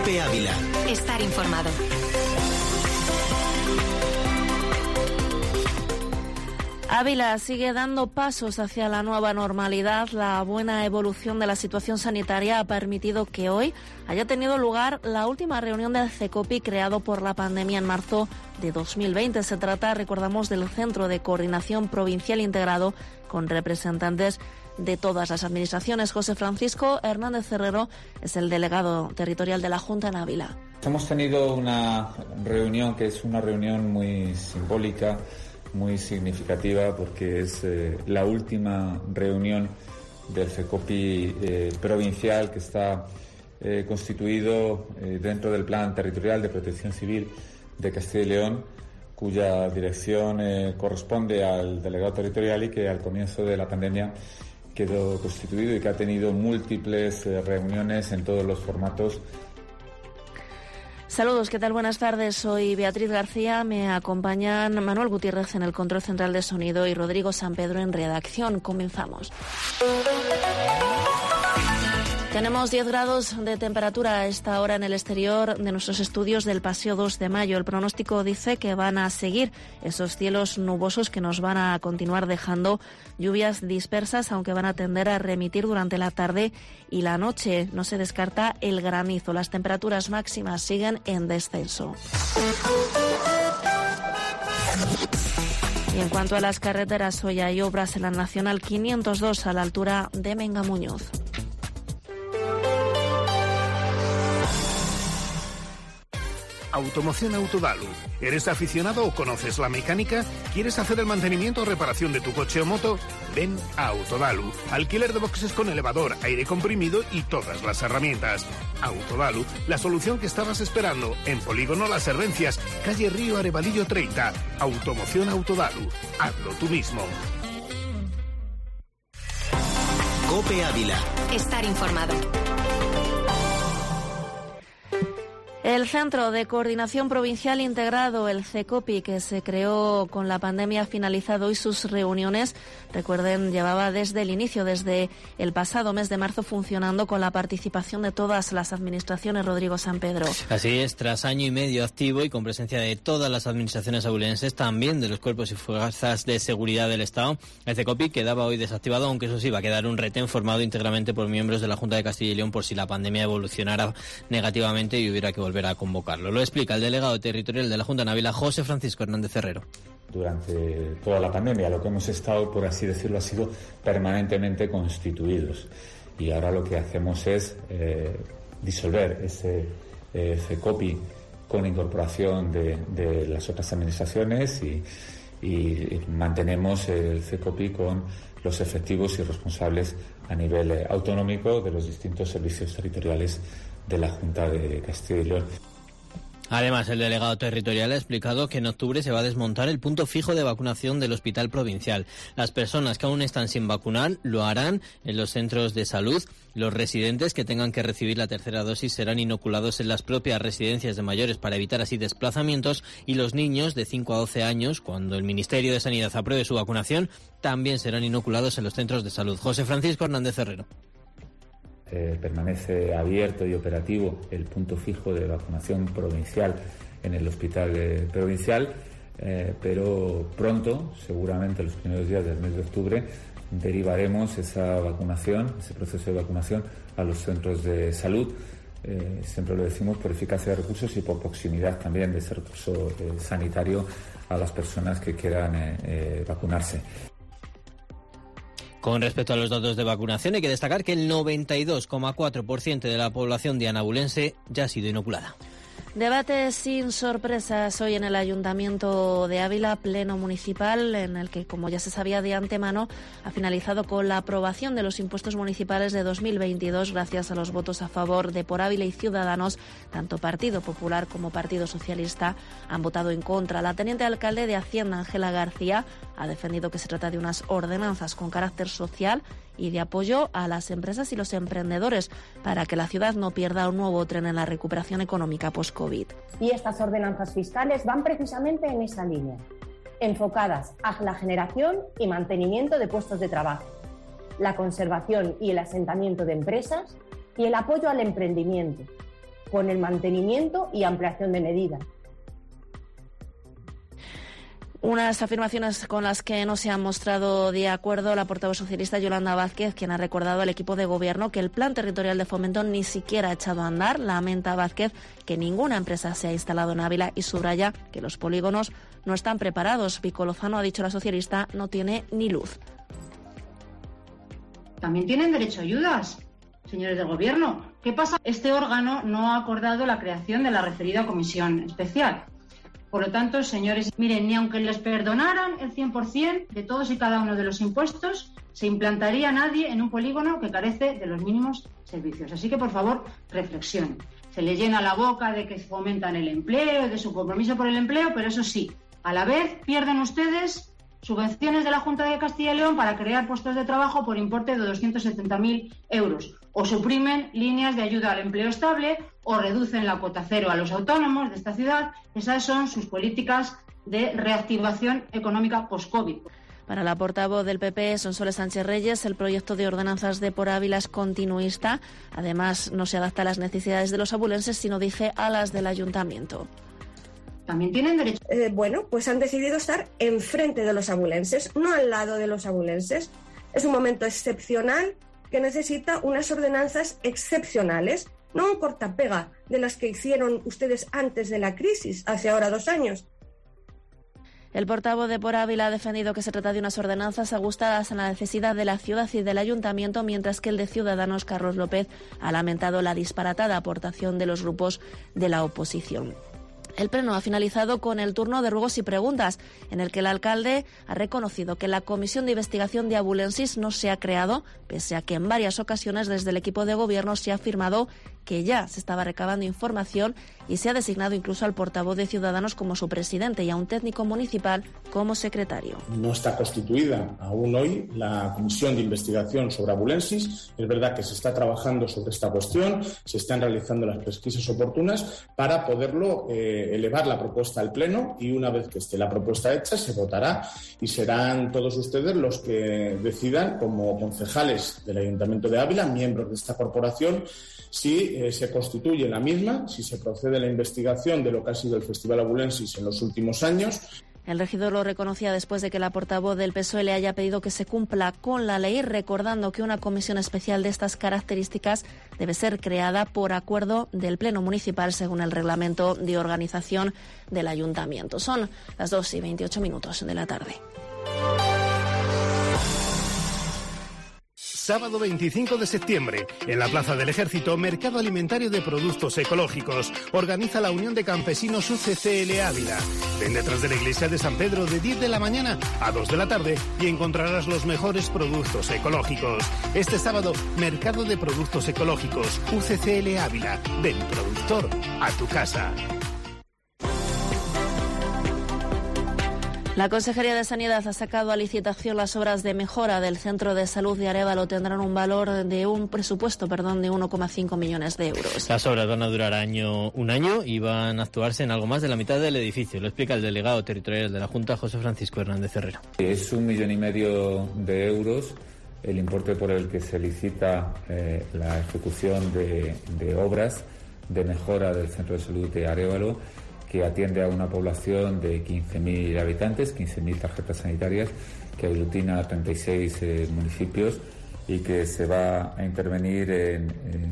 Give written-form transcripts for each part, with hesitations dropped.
COPE Ávila. Estar informado. Ávila sigue dando pasos hacia la nueva normalidad. La buena evolución de la situación sanitaria ha permitido que hoy haya tenido lugar la última reunión del CECOPI creado por la pandemia en marzo de 2020. Se trata, recordamos, del Centro de Coordinación Provincial Integrado con representantes de todas las administraciones. José Francisco Hernández Herrero es el delegado territorial de la Junta en Ávila. Hemos tenido una reunión que es una reunión muy simbólica, muy significativa, porque es la última reunión del CECOPI provincial que está constituido dentro del Plan Territorial de Protección Civil de Castilla y León, cuya dirección corresponde al delegado territorial y que al comienzo de la pandemia quedó constituido y que ha tenido múltiples reuniones en todos los formatos. Saludos, ¿qué tal? Buenas tardes. Soy Beatriz García. Me acompañan Manuel Gutiérrez en el control central de sonido y Rodrigo San Pedro en redacción. Comenzamos. Tenemos 10 grados de temperatura a esta hora en el exterior de nuestros estudios del Paseo 2 de Mayo. El pronóstico dice que van a seguir esos cielos nubosos que nos van a continuar dejando lluvias dispersas, aunque van a tender a remitir durante la tarde y la noche. No se descarta el granizo. Las temperaturas máximas siguen en descenso. Y en cuanto a las carreteras, hoy hay obras en la Nacional 502 a la altura de Mengamuñoz. Automoción Autodalu. ¿Eres aficionado o conoces la mecánica? ¿Quieres hacer el mantenimiento o reparación de tu coche o moto? Ven a Autodalu. Alquiler de boxes con elevador, aire comprimido y todas las herramientas. Autodalu, la solución que estabas esperando. En Polígono Las Herbencias, calle Río Arevalillo 30. Automoción Autodalu. Hazlo tú mismo. COPE Ávila. Estar informado. El Centro de Coordinación Provincial Integrado, el CECOPI, que se creó con la pandemia, ha finalizado hoy sus reuniones. Recuerden, llevaba desde el inicio, desde el pasado mes de marzo, funcionando con la participación de todas las administraciones. Rodrigo San Pedro. Así es, tras año y medio activo y con presencia de todas las administraciones abulenses, también de los cuerpos y fuerzas de seguridad del Estado, el CECOPI quedaba hoy desactivado, aunque eso sí, va a quedar un retén formado íntegramente por miembros de la Junta de Castilla y León por si la pandemia evolucionara negativamente y hubiera que volver a convocarlo. Lo explica el delegado territorial de la Junta en Ávila, José Francisco Hernández Herrero. Durante toda la pandemia lo que hemos estado, por así decirlo, ha sido permanentemente constituidos, y ahora lo que hacemos es disolver ese CECOPI con incorporación de las otras administraciones y mantenemos el CECOPI con los efectivos y responsables a nivel autonómico de los distintos servicios territoriales de la Junta de Castilla y León. Además, el delegado territorial ha explicado que en octubre se va a desmontar el punto fijo de vacunación del Hospital Provincial. Las personas que aún están sin vacunar lo harán en los centros de salud. Los residentes que tengan que recibir la tercera dosis serán inoculados en las propias residencias de mayores para evitar así desplazamientos, y los niños de 5 a 12 años, cuando el Ministerio de Sanidad apruebe su vacunación, también serán inoculados en los centros de salud. José Francisco Hernández Herrero. Permanece abierto y operativo el punto fijo de vacunación provincial en el hospital provincial, pero pronto, seguramente los primeros días del mes de octubre, derivaremos esa vacunación, ese proceso de vacunación a los centros de salud. Siempre lo decimos, por eficacia de recursos y por proximidad también de ese recurso sanitario a las personas que quieran vacunarse. Con respecto a los datos de vacunación, hay que destacar que el 92,4% de la población dianabulense ya ha sido inoculada. Debate sin sorpresas hoy en el Ayuntamiento de Ávila, pleno municipal, en el que, como ya se sabía de antemano, ha finalizado con la aprobación de los impuestos municipales de 2022 gracias a los votos a favor de Por Ávila y Ciudadanos. Tanto Partido Popular como Partido Socialista han votado en contra. La teniente alcalde de Hacienda, Ángela García, ha defendido que se trata de unas ordenanzas con carácter social y de apoyo a las empresas y los emprendedores para que la ciudad no pierda un nuevo tren en la recuperación económica post-COVID. Y estas ordenanzas fiscales van precisamente en esa línea, enfocadas a la generación y mantenimiento de puestos de trabajo, la conservación y el asentamiento de empresas y el apoyo al emprendimiento, con el mantenimiento y ampliación de medidas. Unas afirmaciones con las que no se han mostrado de acuerdo la portavoz socialista Yolanda Vázquez, quien ha recordado al equipo de gobierno que el plan territorial de fomento ni siquiera ha echado a andar. Lamenta Vázquez que ninguna empresa se ha instalado en Ávila y subraya que los polígonos no están preparados. Vico Lozano, ha dicho la socialista, no tiene ni luz. También tienen derecho a ayudas, señores del gobierno. ¿Qué pasa? Este órgano no ha acordado la creación de la referida comisión especial. Por lo tanto, señores, miren, ni aunque les perdonaran el 100% de todos y cada uno de los impuestos, se implantaría nadie en un polígono que carece de los mínimos servicios. Así que, por favor, reflexionen. Se les llena la boca de que fomentan el empleo, de su compromiso por el empleo, pero eso sí, a la vez pierden ustedes subvenciones de la Junta de Castilla y León para crear puestos de trabajo por importe de 270.000 euros. O suprimen líneas de ayuda al empleo estable o reducen la cuota cero a los autónomos de esta ciudad. Esas son sus políticas de reactivación económica post-COVID. Para la portavoz del PP, Sonsoles Sánchez Reyes, el proyecto de ordenanzas de Por Ávila es continuista. Además, no se adapta a las necesidades de los abulenses, sino, dice, a las del ayuntamiento. También tienen derecho. Bueno, pues han decidido estar enfrente de los abulenses, no al lado de los abulenses. Es un momento excepcional que necesita unas ordenanzas excepcionales, no un cortapega de las que hicieron ustedes antes de la crisis, hace ahora 2 años. El portavoz de Por Ávila ha defendido que se trata de unas ordenanzas ajustadas a la necesidad de la ciudad y del ayuntamiento, mientras que el de Ciudadanos, Carlos López, ha lamentado la disparatada aportación de los grupos de la oposición. El pleno ha finalizado con el turno de ruegos y preguntas, en el que el alcalde ha reconocido que la comisión de investigación de abulensis no se ha creado, pese a que en varias ocasiones desde el equipo de gobierno se ha afirmado que ya se estaba recabando información y se ha designado incluso al portavoz de Ciudadanos como su presidente y a un técnico municipal como secretario. No está constituida aún hoy la comisión de investigación sobre abulensis. Es verdad que se está trabajando sobre esta cuestión, se están realizando las pesquisas oportunas para poderlo elevar la propuesta al Pleno, y una vez que esté la propuesta hecha se votará y serán todos ustedes los que decidan, como concejales del Ayuntamiento de Ávila, miembros de esta corporación, si se constituye la misma, si se procede a la investigación de lo que ha sido el Festival Abulensis en los últimos años. El regidor lo reconocía después de que la portavoz del PSOE le haya pedido que se cumpla con la ley, recordando que una comisión especial de estas características debe ser creada por acuerdo del Pleno Municipal, según el reglamento de organización del Ayuntamiento. Son las 2:28 de la tarde. Sábado 25 de septiembre, en la Plaza del Ejército, Mercado Alimentario de Productos Ecológicos. Organiza la Unión de Campesinos UCCL Ávila. Ven detrás de la iglesia de San Pedro de 10 de la mañana a 2 de la tarde y encontrarás los mejores productos ecológicos. Este sábado, Mercado de Productos Ecológicos, UCCL Ávila. Ven, productor, a tu casa. La Consejería de Sanidad ha sacado a licitación las obras de mejora del Centro de Salud de Arévalo. Tendrán un presupuesto de 1,5 millones de euros. Las obras van a durar un año y van a actuarse en algo más de la mitad del edificio. Lo explica el delegado territorial de la Junta, José Francisco Hernández Herrero. Es 1,5 millones de euros el importe por el que se licita la ejecución de obras de mejora del Centro de Salud de Arévalo, que atiende a una población de 15.000 habitantes, 15.000 tarjetas sanitarias, que aglutina a 36 municipios y que se va a intervenir en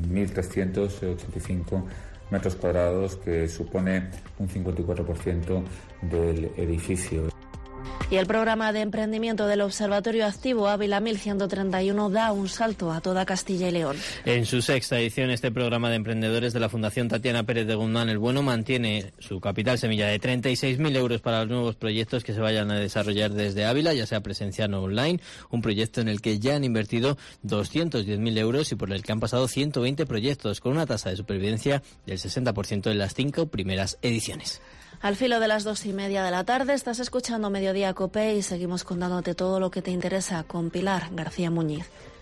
1.385 metros cuadrados, que supone un 54% del edificio. Y el programa de emprendimiento del Observatorio Activo Ávila 1131 da un salto a toda Castilla y León. En su 6ª edición, este programa de emprendedores de la Fundación Tatiana Pérez de Guzmán el Bueno mantiene su capital semilla de 36.000 euros para los nuevos proyectos que se vayan a desarrollar desde Ávila, ya sea presencial o online. Un proyecto en el que ya han invertido 210.000 euros y por el que han pasado 120 proyectos, con una tasa de supervivencia del 60% en las 5 primeras ediciones. Al filo de las 2:30 de la tarde estás escuchando Mediodía COPE y seguimos contándote todo lo que te interesa con Pilar García Muñiz.